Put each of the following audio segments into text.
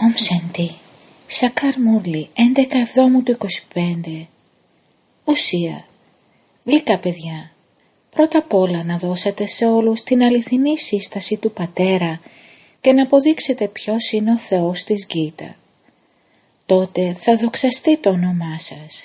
Ομ Σαντι, Σακάρ Μούρλι, 11 Εβδόμου του 25. Ουσία. Γλυκά παιδιά, πρώτα απ' όλα να δώσετε σε όλους την αληθινή σύσταση του Πατέρα και να αποδείξετε ποιος είναι ο Θεός της Γκίτα. Τότε θα δοξαστεί το όνομά σας.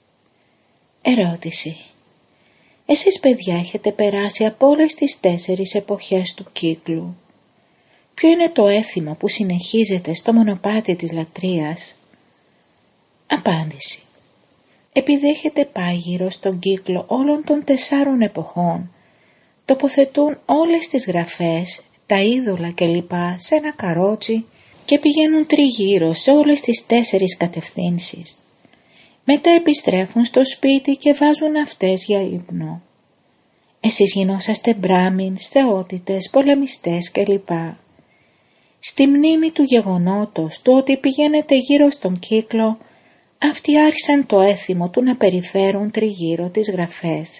Ερώτηση. Εσείς παιδιά έχετε περάσει από όλες τις 4 εποχές του κύκλου. Ποιο είναι το έθιμο που συνεχίζεται στο μονοπάτι της λατρείας? Απάντηση. Επειδή έχετε πάει γύρω στον κύκλο όλων των 4 εποχών, τοποθετούν όλες τις γραφές, τα είδωλα κλπ. Σε ένα καρότσι και πηγαίνουν τριγύρω σε όλες τις 4 κατευθύνσεις. Μετά επιστρέφουν στο σπίτι και βάζουν αυτές για ύπνο. Εσείς γινόσαστε μπράμινς, θεότητες, πολεμιστές κλπ. Στη μνήμη του γεγονότος του ότι πηγαίνετε γύρω στον κύκλο, αυτοί άρχισαν το έθιμο του να περιφέρουν τριγύρω τις γραφές.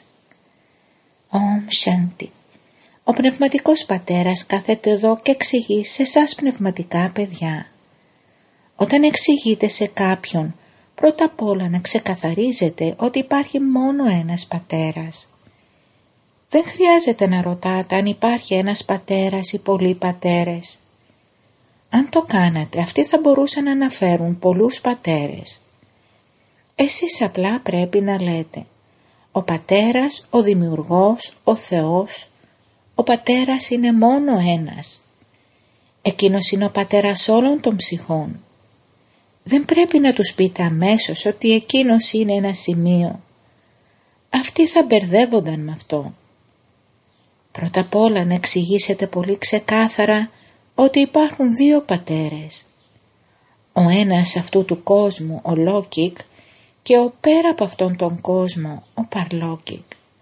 Ομ Σαντι. Ο Πνευματικός Πατέρας κάθεται εδώ και εξηγεί σε εσάς πνευματικά παιδιά. Όταν εξηγείτε σε κάποιον, πρώτα απ' όλα να ξεκαθαρίζετε ότι υπάρχει μόνο ένας πατέρας. Δεν χρειάζεται να ρωτάτε αν υπάρχει ένας πατέρας ή πολλοί πατέρες. Αν το κάνατε, αυτοί θα μπορούσαν να αναφέρουν πολλούς πατέρες. Εσείς απλά πρέπει να λέτε ο Πατέρας, ο Δημιουργός, ο Θεός. Ο Πατέρας είναι μόνο ένας. Εκείνος είναι ο Πατέρας όλων των ψυχών. Δεν πρέπει να τους πείτε αμέσως ότι εκείνος είναι ένα σημείο. Αυτοί θα μπερδεύονταν με αυτό. Πρώτα απ' όλα να εξηγήσετε πολύ ξεκάθαρα ότι υπάρχουν 2 πατέρες. Ο ένας αυτού του κόσμου, ο Λόκικ, και ο πέρα από αυτόν τον κόσμο, ο Παρλόκικ.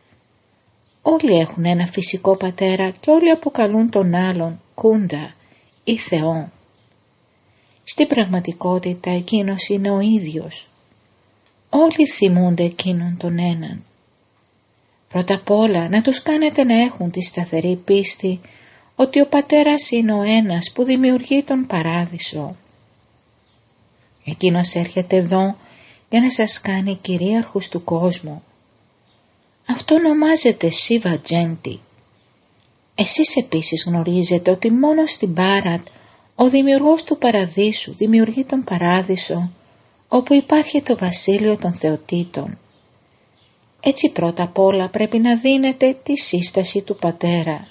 Όλοι έχουν ένα φυσικό πατέρα και όλοι αποκαλούν τον άλλον Κούντα ή Θεό. Στην πραγματικότητα εκείνος είναι ο ίδιος. Όλοι θυμούνται εκείνον τον έναν. Πρώτα απ' όλα να τους κάνετε να έχουν τη σταθερή πίστη ότι ο Πατέρας είναι ο ένας που δημιουργεί τον παράδεισο. Εκείνος έρχεται εδώ για να σας κάνει κυρίαρχους του κόσμου. Αυτό ονομάζεται Σίβα Τζέντι. Εσείς επίσης γνωρίζετε ότι μόνο στην Μπάρατ ο δημιουργός του παραδείσου δημιουργεί τον παράδεισο όπου υπάρχει το βασίλειο των θεοτήτων. Έτσι πρώτα απ' όλα πρέπει να δίνετε τη σύσταση του Πατέρα.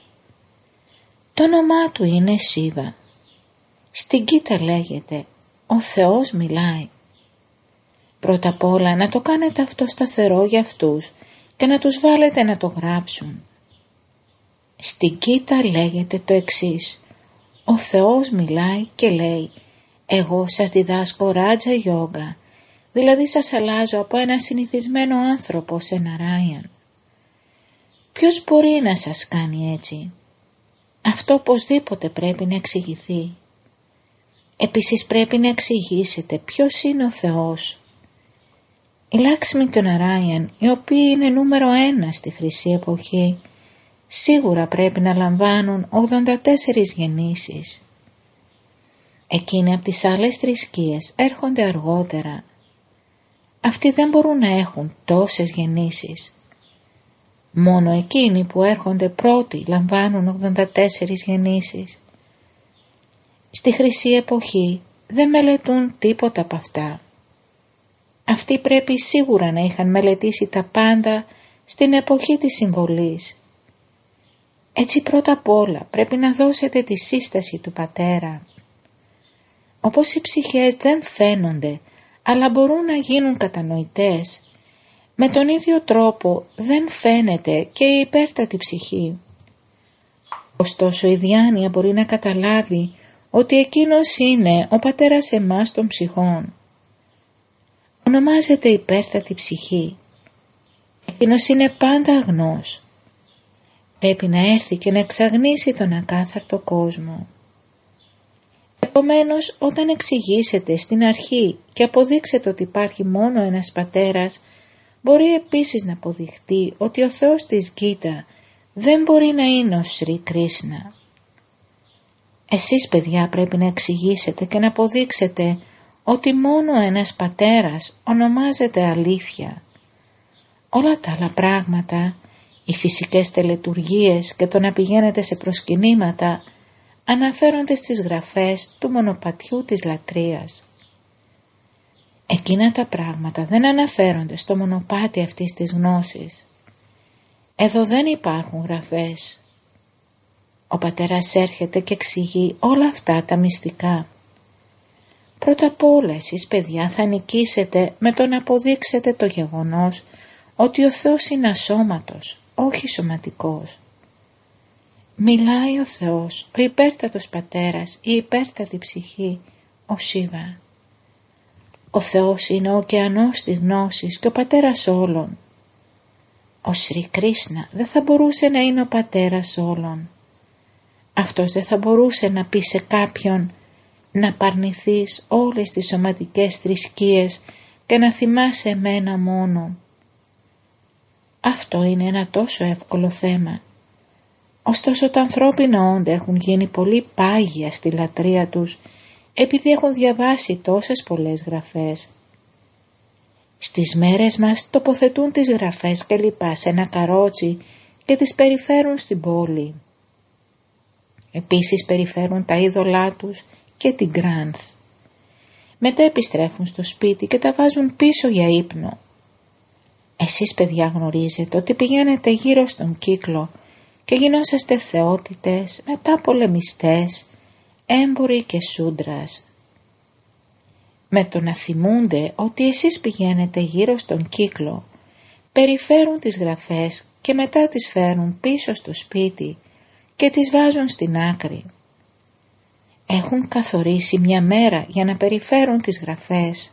Το όνομά του είναι Σίβα. Στην Γκίτα λέγεται «Ο Θεός μιλάει». Πρώτα απ' όλα να το κάνετε αυτό σταθερό για αυτούς και να τους βάλετε να το γράψουν. Στην Γκίτα λέγεται το εξής. Ο Θεός μιλάει και λέει «Εγώ σας διδάσκω Ράτζα Γιόγκα», δηλαδή σας αλλάζω από ένα συνηθισμένο άνθρωπο σε Ναράιαν. Ποιος μπορεί να σας κάνει έτσι? Αυτό οπωσδήποτε πρέπει να εξηγηθεί. Επίσης πρέπει να εξηγήσετε ποιος είναι ο Θεός. Οι Λάξμι και ο Ναράιαν, οι οποίοι είναι νούμερο 1 στη Χρυσή Εποχή, σίγουρα πρέπει να λαμβάνουν 84 γεννήσεις. Εκείνοι από τις άλλες θρησκείες έρχονται αργότερα. Αυτοί δεν μπορούν να έχουν τόσες γεννήσεις. Μόνο εκείνοι που έρχονται πρώτοι λαμβάνουν 84 γεννήσεις. Στη Χρυσή Εποχή δεν μελετούν τίποτα από αυτά. Αυτοί πρέπει σίγουρα να είχαν μελετήσει τα πάντα στην εποχή της συμβολής. Έτσι πρώτα απ' όλα πρέπει να δώσετε τη σύσταση του Πατέρα. Όπως οι ψυχές δεν φαίνονται αλλά μπορούν να γίνουν κατανοητές, με τον ίδιο τρόπο δεν φαίνεται και η υπέρτατη ψυχή. Ωστόσο η διάνοια μπορεί να καταλάβει ότι εκείνος είναι ο Πατέρας εμάς των ψυχών. Ονομάζεται υπέρτατη ψυχή. Εκείνος είναι πάντα αγνός. Πρέπει να έρθει και να εξαγνίσει τον ακάθαρτο κόσμο. Επομένως, όταν εξηγήσετε στην αρχή και αποδείξετε ότι υπάρχει μόνο ένας πατέρας, μπορεί επίσης να αποδειχτεί ότι ο Θεός της Γκίτα δεν μπορεί να είναι ο Σρι Κρίσνα. Εσείς παιδιά πρέπει να εξηγήσετε και να αποδείξετε ότι μόνο ένας πατέρας ονομάζεται αλήθεια. Όλα τα άλλα πράγματα, οι φυσικές τελετουργίες και το να πηγαίνετε σε προσκυνήματα, αναφέρονται στις γραφές του μονοπατιού της λατρείας. Εκείνα τα πράγματα δεν αναφέρονται στο μονοπάτι αυτής της γνώσης. Εδώ δεν υπάρχουν γραφές. Ο πατέρας έρχεται και εξηγεί όλα αυτά τα μυστικά. Πρώτα απ' όλα εσείς παιδιά θα νικήσετε με το να αποδείξετε το γεγονός ότι ο Θεός είναι ασώματος, όχι σωματικός. Μιλάει ο Θεός, ο υπέρτατος πατέρας, η υπέρτατη ψυχή, ο Σίβα. Ο Θεός είναι ο ωκεανός της γνώσης και ο πατέρας όλων. Ο Σρι Κρίσνα δεν θα μπορούσε να είναι ο πατέρας όλων. Αυτός δεν θα μπορούσε να πει σε κάποιον να παρνηθείς όλες τις σωματικές θρησκείες και να θυμάσαι εμένα μόνο. Αυτό είναι ένα τόσο εύκολο θέμα. Ωστόσο τα ανθρώπινα όντα έχουν γίνει πολύ πάγια στη λατρεία τους επειδή έχουν διαβάσει τόσες πολλές γραφές. Στις μέρες μας τοποθετούν τις γραφές και λοιπά σε ένα καρότσι και τις περιφέρουν στην πόλη. Επίσης περιφέρουν τα είδωλά τους και την Γκράνθ. Μετά επιστρέφουν στο σπίτι και τα βάζουν πίσω για ύπνο. Εσείς παιδιά γνωρίζετε ότι πηγαίνετε γύρω στον κύκλο και γινόσαστε θεότητες, μετά πολεμιστές, έμποροι και σούντρας. Με το να θυμούνται ότι εσείς πηγαίνετε γύρω στον κύκλο, περιφέρουν τις γραφές και μετά τις φέρουν πίσω στο σπίτι και τις βάζουν στην άκρη. Έχουν καθορίσει μια μέρα για να περιφέρουν τις γραφές.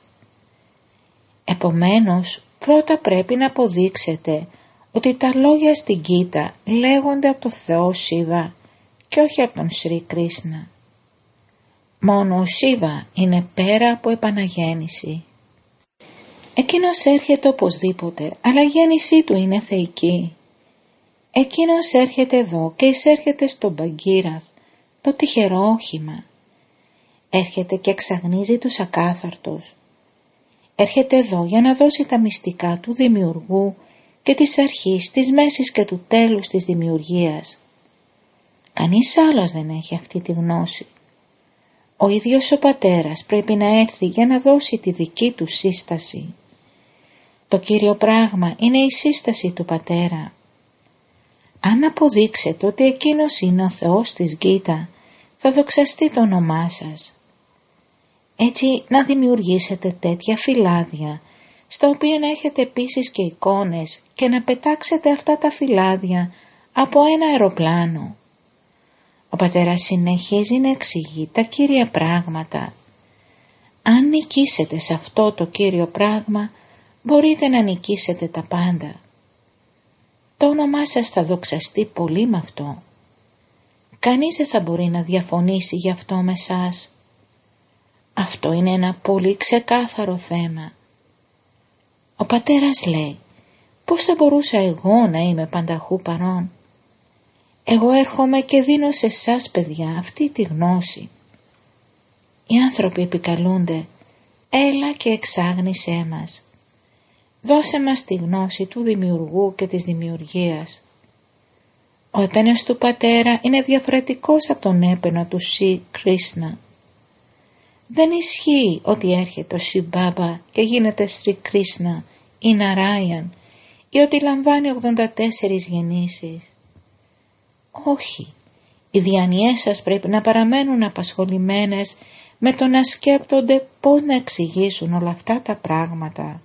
Επομένως, πρώτα πρέπει να αποδείξετε ότι τα λόγια στην Γκίτα λέγονται από το Θεό Σίβα και όχι από τον Σρι Κρίσνα. Μόνο ο Σίβα είναι πέρα από επαναγέννηση. Εκείνος έρχεται οπωσδήποτε, αλλά η γέννησή του είναι θεϊκή. Εκείνος έρχεται εδώ και εισέρχεται στον Μπαγκίραθ, το τυχερό όχημα. Έρχεται και εξαγνίζει τους ακάθαρτους. Έρχεται εδώ για να δώσει τα μυστικά του δημιουργού και της αρχής, της μέσης και του τέλους της δημιουργίας. Κανείς άλλος δεν έχει αυτή τη γνώση. Ο ίδιος ο πατέρας πρέπει να έρθει για να δώσει τη δική του σύσταση. Το κύριο πράγμα είναι η σύσταση του πατέρα. Αν αποδείξετε ότι εκείνος είναι ο Θεός της Γκίτα, θα δοξαστεί το όνομά σας. Έτσι να δημιουργήσετε τέτοια φυλάδια, στα οποία να έχετε επίσης και εικόνες και να πετάξετε αυτά τα φυλάδια από ένα αεροπλάνο. Ο πατέρας συνεχίζει να εξηγεί τα κύρια πράγματα. Αν νικήσετε σε αυτό το κύριο πράγμα, μπορείτε να νικήσετε τα πάντα. Το όνομά σας θα δοξαστεί πολύ με αυτό. Κανείς δεν θα μπορεί να διαφωνήσει γι' αυτό με σας. Αυτό είναι ένα πολύ ξεκάθαρο θέμα. Ο πατέρας λέει, πώς θα μπορούσα εγώ να είμαι πανταχού παρόν. Εγώ έρχομαι και δίνω σε εσάς παιδιά αυτή τη γνώση. Οι άνθρωποι επικαλούνται, έλα και εξάγνησέ μας. Δώσε μας τη γνώση του δημιουργού και της δημιουργίας. Ο έπαινος του πατέρα είναι διαφορετικός από τον έπαινο του Σι Κρίσνα. Δεν ισχύει ότι έρχεται ο Σι Μπάμπα και γίνεται Σρι Κρίσνα ή Ναράιαν ή ότι λαμβάνει 84 γεννήσεις. Όχι, οι διανοιές σας πρέπει να παραμένουν απασχολημένες με το να σκέπτονται πώς να εξηγήσουν όλα αυτά τα πράγματα.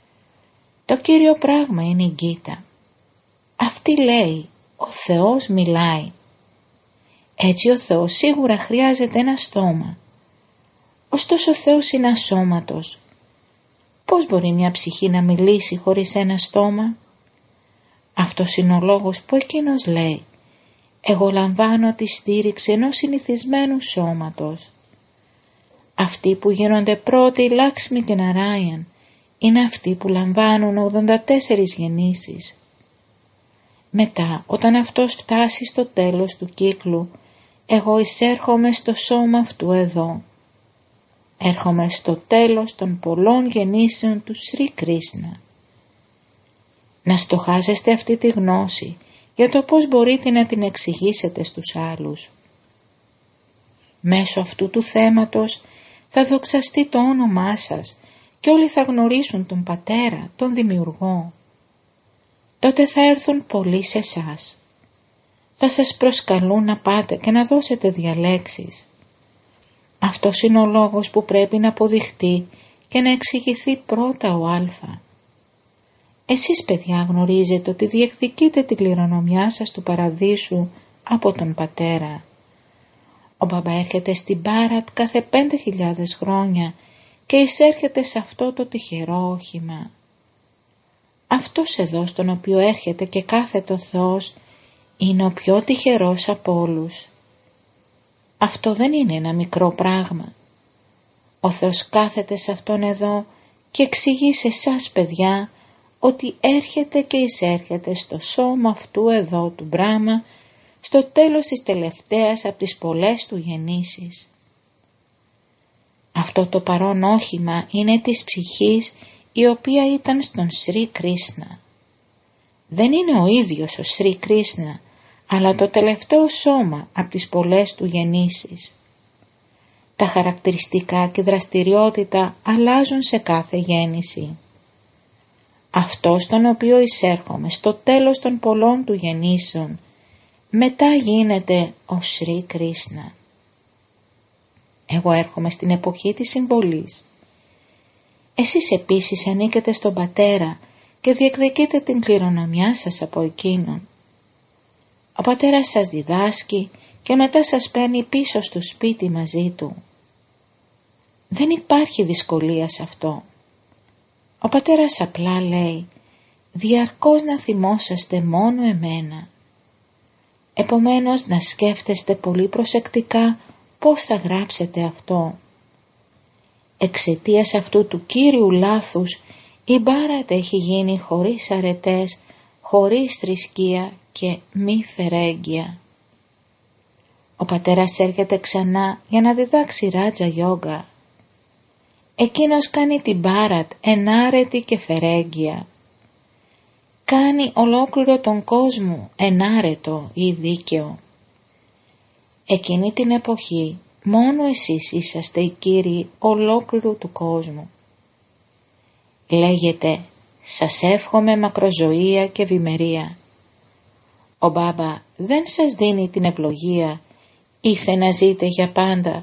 Το κύριο πράγμα είναι η Γκίτα. Αυτή λέει, ο Θεός μιλάει. Έτσι ο Θεός σίγουρα χρειάζεται ένα στόμα. Ωστόσο ο Θεός είναι ασώματος. Πώς μπορεί μια ψυχή να μιλήσει χωρίς ένα στόμα? Αυτός είναι ο λόγος που εκείνος λέει, εγώ λαμβάνω τη στήριξη ενός συνηθισμένου σώματος. Αυτοί που γίνονται πρώτοι Λάξμι και Ναράιαν είναι αυτοί που λαμβάνουν 84 γεννήσεις. Μετά, όταν αυτός φτάσει στο τέλος του κύκλου, εγώ εισέρχομαι στο σώμα αυτού εδώ. Έρχομαι στο τέλος των πολλών γεννήσεων του Σρι Κρίσνα. Να στοχάζεστε αυτή τη γνώση για το πώς μπορείτε να την εξηγήσετε στους άλλους. Μέσω αυτού του θέματος θα δοξαστεί το όνομά σας και όλοι θα γνωρίσουν τον Πατέρα, τον Δημιουργό. Τότε θα έρθουν πολλοί σε εσάς. Θα σας προσκαλούν να πάτε και να δώσετε διαλέξεις. Αυτός είναι ο λόγος που πρέπει να αποδειχτεί και να εξηγηθεί πρώτα ο Α. Εσείς, παιδιά, γνωρίζετε ότι διεκδικείτε την κληρονομιά σας του παραδείσου από τον Πατέρα. Ο Μπαμπά έρχεται στην Μπάρατ κάθε 5.000 χρόνια και εισέρχεται σε αυτό το τυχερό όχημα. Αυτός εδώ στον οποίο έρχεται και κάθεται ο Θεός είναι ο πιο τυχερός από όλους. Αυτό δεν είναι ένα μικρό πράγμα. Ο Θεός κάθεται σε αυτόν εδώ και εξηγεί σε εσάς, παιδιά, ότι έρχεται και εισέρχεται στο σώμα αυτού εδώ του Μπράμα στο τέλος της τελευταίας από τις πολλές του γεννήσεις. Αυτό το παρόν όχημα είναι της ψυχής η οποία ήταν στον Σρι Κρίσνα. Δεν είναι ο ίδιος ο Σρι Κρίσνα, αλλά το τελευταίο σώμα από τις πολλές του γεννήσεις. Τα χαρακτηριστικά και δραστηριότητα αλλάζουν σε κάθε γέννηση. Αυτός τον οποίο εισέρχομαι στο τέλος των πολλών του γεννήσεων, μετά γίνεται ο Σρι Κρίσνα. Εγώ έρχομαι στην εποχή της συμβολής. Εσείς επίσης ανήκετε στον Πατέρα και διεκδικείτε την κληρονομιά σας από εκείνον. Ο Πατέρας σας διδάσκει και μετά σας παίρνει πίσω στο σπίτι μαζί του. Δεν υπάρχει δυσκολία σε αυτό. Ο Πατέρας απλά λέει, διαρκώς να θυμόσαστε μόνο εμένα. Επομένως να σκέφτεστε πολύ προσεκτικά πώς θα γράψετε αυτό. Εξαιτίας αυτού του κύριου λάθους η Μπάρατ έχει γίνει χωρίς αρετές, χωρίς θρησκεία και μη φερέγγια. Ο Πατέρας έρχεται ξανά για να διδάξει Ράτζα Γιόγκα. Εκείνος κάνει την Μπάρατ ενάρετη και φερέγγια. Κάνει ολόκληρο τον κόσμο ενάρετο ή δίκαιο. Εκείνη την εποχή μόνο εσείς είσαστε οι κύριοι ολόκληρου του κόσμου. Λέγεται, σας εύχομαι μακροζωία και ευημερία. Ο Μπάμπα δεν σας δίνει την ευλογία, ήθε να ζείτε για πάντα.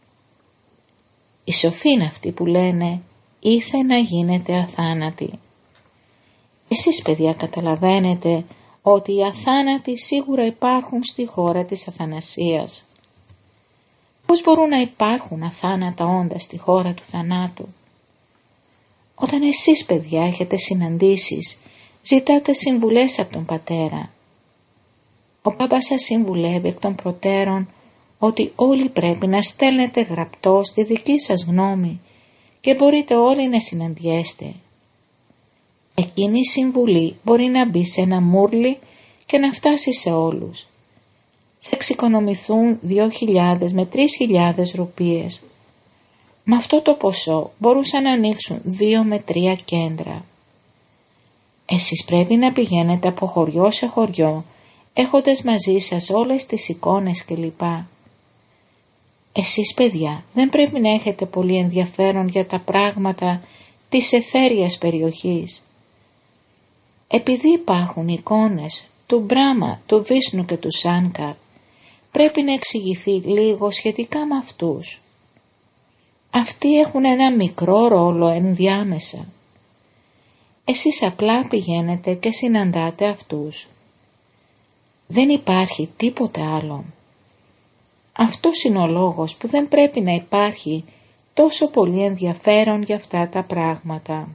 Οι σοφοί είναι αυτοί που λένε, ήθε να γίνετε αθάνατοι. Εσείς, παιδιά, καταλαβαίνετε ότι οι αθάνατοι σίγουρα υπάρχουν στη χώρα της αθανασίας. Πώς μπορούν να υπάρχουν αθάνατα όντα στη χώρα του θανάτου? Όταν εσείς, παιδιά, έχετε συναντήσεις, ζητάτε συμβουλές από τον Πατέρα. Ο Μπάμπας σας συμβουλεύει εκ των προτέρων ότι όλοι πρέπει να στέλνετε γραπτός τη δική σας γνώμη και μπορείτε όλοι να συναντιέστε. Εκείνη η συμβουλή μπορεί να μπει σε ένα μούρλι και να φτάσει σε όλους. Θα εξοικονομηθούν 2.000 με 3.000 ρουπίες. Με αυτό το ποσό μπορούσαν να ανοίξουν 2 με 3 κέντρα. Εσείς πρέπει να πηγαίνετε από χωριό σε χωριό, έχοντας μαζί σας όλες τις εικόνες κλπ. Εσείς, παιδιά, δεν πρέπει να έχετε πολύ ενδιαφέρον για τα πράγματα της αιθέριας περιοχής. Επειδή υπάρχουν εικόνες του Μπράμα, του Βίσνου και του Σάνκαρ, πρέπει να εξηγηθεί λίγο σχετικά με αυτούς. Αυτοί έχουν ένα μικρό ρόλο ενδιάμεσα. Εσείς απλά πηγαίνετε και συναντάτε αυτούς. Δεν υπάρχει τίποτε άλλο. Αυτός είναι ο λόγος που δεν πρέπει να υπάρχει τόσο πολύ ενδιαφέρον για αυτά τα πράγματα.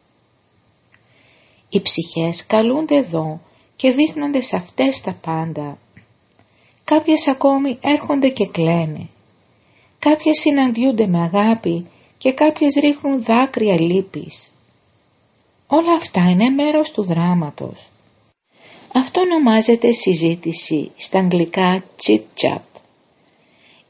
Οι ψυχές καλούνται εδώ και δείχνονται σε αυτές τα πάντα. Κάποιες ακόμη έρχονται και κλαίνε. Κάποιες συναντιούνται με αγάπη και κάποιες ρίχνουν δάκρυα λύπης. Όλα αυτά είναι μέρος του δράματος. Αυτό ονομάζεται συζήτηση, στα αγγλικά chit-chat.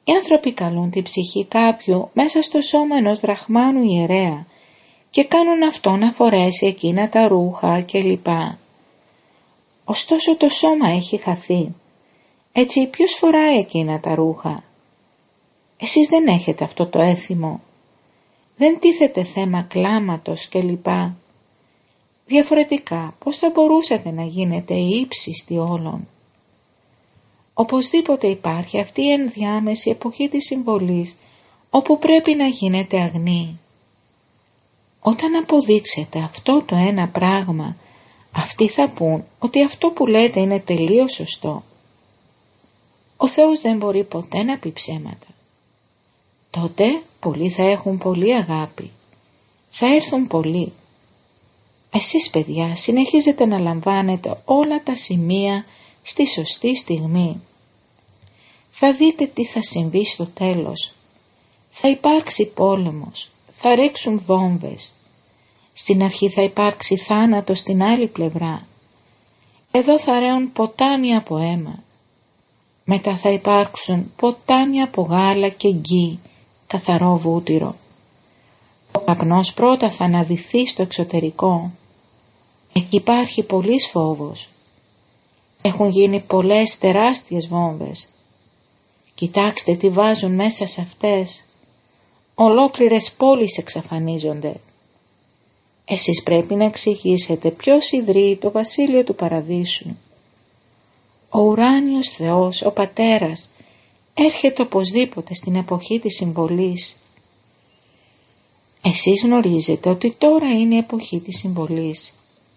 Οι άνθρωποι καλούν την ψυχή κάποιου μέσα στο σώμα ενός βραχμάνου ιερέα και κάνουν αυτό να φορέσει εκείνα τα ρούχα κλπ. Ωστόσο το σώμα έχει χαθεί. Έτσι ποιος φοράει εκείνα τα ρούχα? Εσείς δεν έχετε αυτό το έθιμο. Δεν τίθεται θέμα κλάματος κλπ. Διαφορετικά πώς θα μπορούσατε να γίνετε οι ύψιστοι όλων? Οπωσδήποτε υπάρχει αυτή η ενδιάμεση εποχή της συμβολής όπου πρέπει να γίνετε αγνοί. Όταν αποδείξετε αυτό το ένα πράγμα, αυτοί θα πούν ότι αυτό που λέτε είναι τελείως σωστό. Ο Θεός δεν μπορεί ποτέ να πει ψέματα. Τότε πολλοί θα έχουν πολύ αγάπη. Θα έρθουν πολλοί. Εσείς παιδιά συνεχίζετε να λαμβάνετε όλα τα σημεία στη σωστή στιγμή. Θα δείτε τι θα συμβεί στο τέλος. Θα υπάρξει πόλεμος. Θα ρίξουν βόμβες. Στην αρχή θα υπάρξει θάνατος στην άλλη πλευρά. Εδώ θα ρέουν ποτάμια από αίμα. Μετά θα υπάρξουν ποτάμια από γάλα και γκί, καθαρό βούτυρο. Ο καπνός πρώτα θα αναδυθεί στο εξωτερικό. Εκεί υπάρχει πολύς φόβος. Έχουν γίνει πολλές τεράστιες βόμβες. Κοιτάξτε τι βάζουν μέσα σε αυτές. Ολόκληρες πόλεις εξαφανίζονται. Εσείς πρέπει να εξηγήσετε ποιος ιδρύει το βασίλειο του παραδείσου. Ο ουράνιος Θεός, ο Πατέρας, έρχεται οπωσδήποτε στην εποχή της συμβολής. Εσείς γνωρίζετε ότι τώρα είναι η εποχή της συμβολής.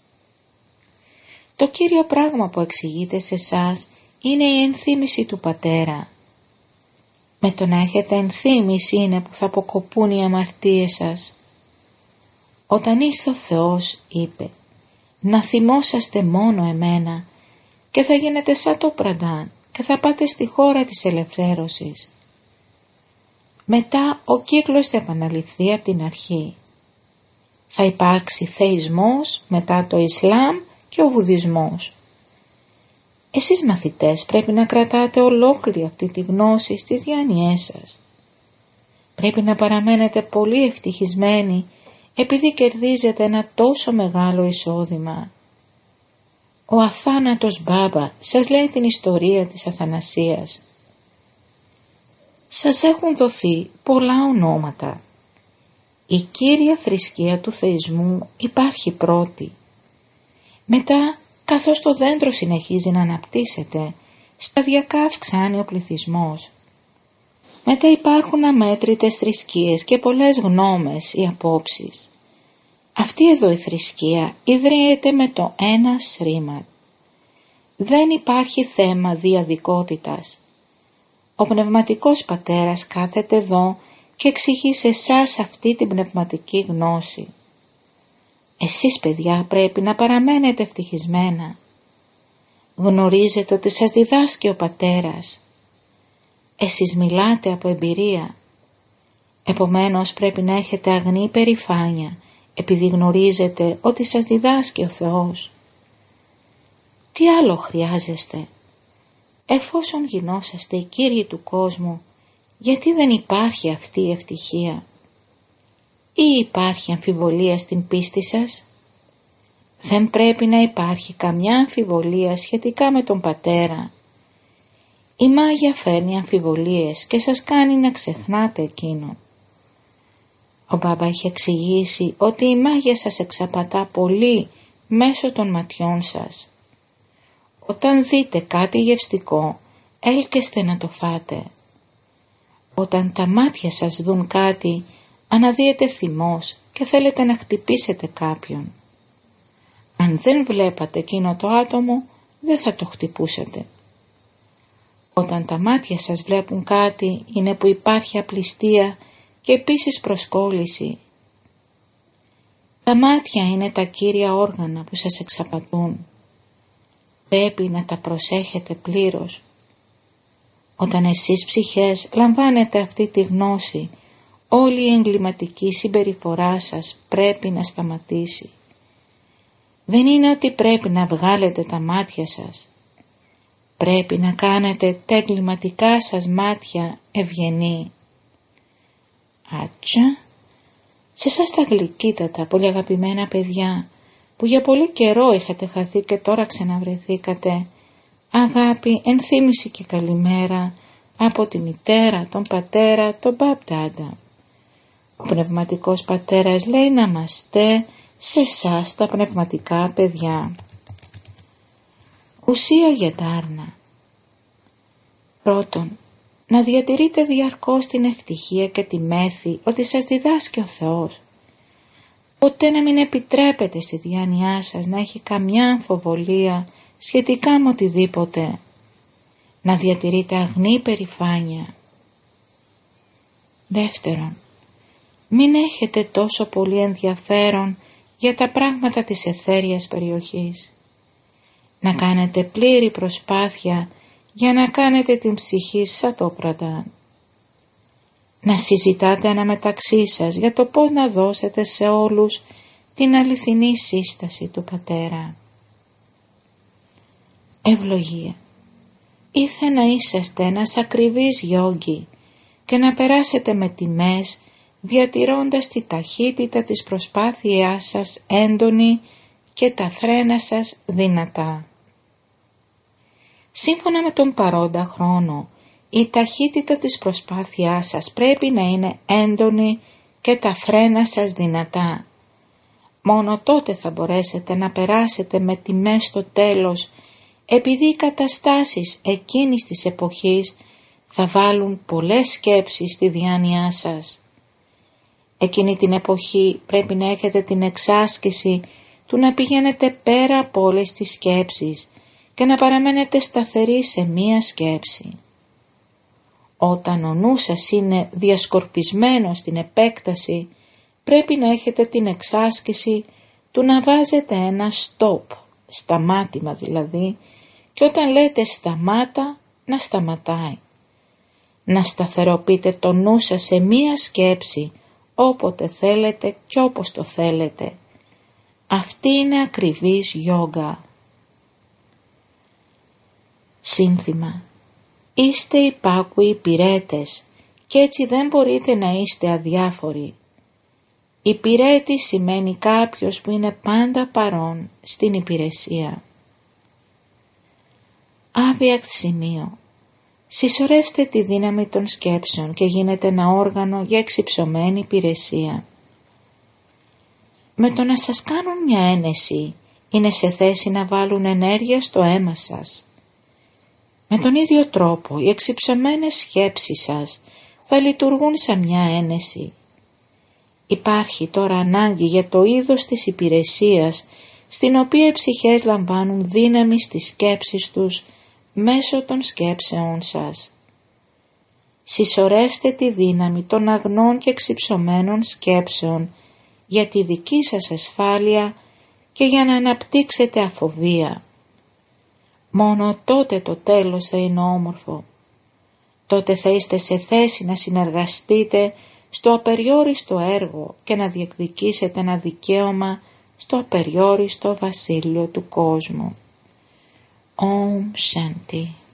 Το κύριο πράγμα που εξηγείται σε εσάς είναι η ενθύμηση του Πατέρα. Με το να έχετε ενθύμηση είναι που θα αποκοπούν οι αμαρτίες σας. Όταν ήρθε ο Θεός, είπε, να θυμόσαστε μόνο εμένα και θα γίνετε σαν το πραντάν και θα πάτε στη χώρα της ελευθέρωσης. Μετά ο κύκλος θα επαναληφθεί από την αρχή. Θα υπάρξει θεϊσμός, μετά το Ισλάμ και ο Βουδισμός. Εσείς μαθητές πρέπει να κρατάτε ολόκληρη αυτή τη γνώση στις διάνοιές σας. Πρέπει να παραμένετε πολύ ευτυχισμένοι επειδή κερδίζετε ένα τόσο μεγάλο εισόδημα. Ο αθάνατος Μπάμπα σας λέει την ιστορία της Αθανασίας. Σας έχουν δοθεί πολλά ονόματα. Η κύρια θρησκεία του θεϊσμού υπάρχει πρώτη. Μετά, καθώς το δέντρο συνεχίζει να αναπτύσσεται, σταδιακά αυξάνει ο πληθυσμός. Μετά υπάρχουν αμέτρητες θρησκείες και πολλές γνώμες ή απόψεις. Αυτή εδώ η θρησκεία ιδρύεται με το ένα σρήμα. Δεν υπάρχει θέμα διαδικότητας. Ο πνευματικός πατέρας κάθεται εδώ και εξηγεί σε εσάς αυτή την πνευματική γνώση. Εσείς παιδιά πρέπει να παραμένετε ευτυχισμένα. Γνωρίζετε ότι σας διδάσκει ο πατέρας. Εσείς μιλάτε από εμπειρία. Επομένως πρέπει να έχετε αγνή περηφάνεια επειδή γνωρίζετε ότι σας διδάσκει ο Θεός. Τι άλλο χρειάζεστε? Εφόσον γινόσαστε οι κύριοι του κόσμου, γιατί δεν υπάρχει αυτή η ευτυχία? Ή υπάρχει αμφιβολία στην πίστη σας? Δεν πρέπει να υπάρχει καμιά αμφιβολία σχετικά με τον Πατέρα. Η μάγια φέρνει αμφιβολίες και σας κάνει να ξεχνάτε εκείνο. Ο Μπάμπα έχει εξηγήσει ότι η μάγια σας εξαπατά πολύ μέσω των ματιών σας. Όταν δείτε κάτι γευστικό, έλκεστε να το φάτε. Όταν τα μάτια σας δουν κάτι, αναδύεται θυμός και θέλετε να χτυπήσετε κάποιον. Αν δεν βλέπατε εκείνο το άτομο, δεν θα το χτυπούσετε. Όταν τα μάτια σας βλέπουν κάτι, είναι που υπάρχει απληστία και επίσης προσκόλληση. Τα μάτια είναι τα κύρια όργανα που σας εξαπατούν. Πρέπει να τα προσέχετε πλήρως. Όταν εσείς ψυχές λαμβάνετε αυτή τη γνώση, όλη η εγκληματική συμπεριφορά σας πρέπει να σταματήσει. Δεν είναι ότι πρέπει να βγάλετε τα μάτια σας. πρέπει να κάνετε τα εγκληματικά σας μάτια ευγενή. Άτσα, σε εσάς τα γλυκύτατα, πολύ αγαπημένα παιδιά, που για πολύ καιρό είχατε χαθεί και τώρα ξαναβρεθήκατε, αγάπη, ενθύμηση και καλημέρα από τη μητέρα, τον πατέρα, τον μπαμπ-ντάντα. Ο πνευματικός πατέρας λέει ναμαστέ σε εσάς τα πνευματικά παιδιά. Ουσία για τάρνα. Πρώτον, να διατηρείτε διαρκώς την ευτυχία και τη μέθη ότι σας διδάσκει ο Θεός. Ποτέ να μην επιτρέπετε στη διάνοιά σας να έχει καμιά αμφιβολία σχετικά με οτιδήποτε. Να διατηρείτε αγνή περηφάνεια. Δεύτερον, μην έχετε τόσο πολύ ενδιαφέρον για τα πράγματα της αιθέριας περιοχής. Να κάνετε πλήρη προσπάθεια για να κάνετε την ψυχή σατόπρατα. Να συζητάτε αναμεταξύ σας για το πώς να δώσετε σε όλους την αληθινή σύσταση του Πατέρα. Ευλογία. Ήθε να είσαστε ένας ακριβής γιόγκι και να περάσετε με τιμές διατηρώντας τη ταχύτητα της προσπάθειάς σας έντονη και τα φρένα σας δυνατά. Σύμφωνα με τον παρόντα χρόνο, η ταχύτητα της προσπάθειάς σας πρέπει να είναι έντονη και τα φρένα σας δυνατά. Μόνο τότε θα μπορέσετε να περάσετε με τιμές στο τέλος, επειδή οι καταστάσεις εκείνης της εποχής θα βάλουν πολλές σκέψεις στη διάνοιά σας. Εκείνη την εποχή πρέπει να έχετε την εξάσκηση του να πηγαίνετε πέρα από όλες τις σκέψεις και να παραμένετε σταθεροί σε μία σκέψη. Όταν ο νους σας είναι διασκορπισμένος στην επέκταση, πρέπει να έχετε την εξάσκηση του να βάζετε ένα stop, σταμάτημα δηλαδή, και όταν λέτε σταμάτα, να σταματάει. Να σταθεροποιείτε το νου σας σε μία σκέψη, όποτε θέλετε και όπως το θέλετε. Αυτή είναι ακριβής γιόγκα. Σύνθημα. Είστε υπάκουοι υπηρέτες και έτσι δεν μπορείτε να είστε αδιάφοροι. Υπηρέτης σημαίνει κάποιος που είναι πάντα παρόν στην υπηρεσία. Άβιακτ σημείο. Συσσωρεύστε τη δύναμη των σκέψεων και γίνετε ένα όργανο για εξυψωμένη υπηρεσία. Με το να σας κάνουν μια ένεση, είναι σε θέση να βάλουν ενέργεια στο αίμα σας. Με τον ίδιο τρόπο, οι εξυψωμένες σκέψεις σας θα λειτουργούν σαν μια ένεση. Υπάρχει τώρα ανάγκη για το είδος της υπηρεσίας, στην οποία οι ψυχές λαμβάνουν δύναμη στις σκέψεις τους μέσω των σκέψεών σας. Συσσωρεύστε τη δύναμη των αγνών και εξυψωμένων σκέψεων για τη δική σας ασφάλεια και για να αναπτύξετε αφοβία. Μόνο τότε το τέλος θα είναι όμορφο. Τότε θα είστε σε θέση να συνεργαστείτε στο απεριόριστο έργο και να διεκδικήσετε ένα δικαίωμα στο απεριόριστο βασίλειο του κόσμου. Om Shanti.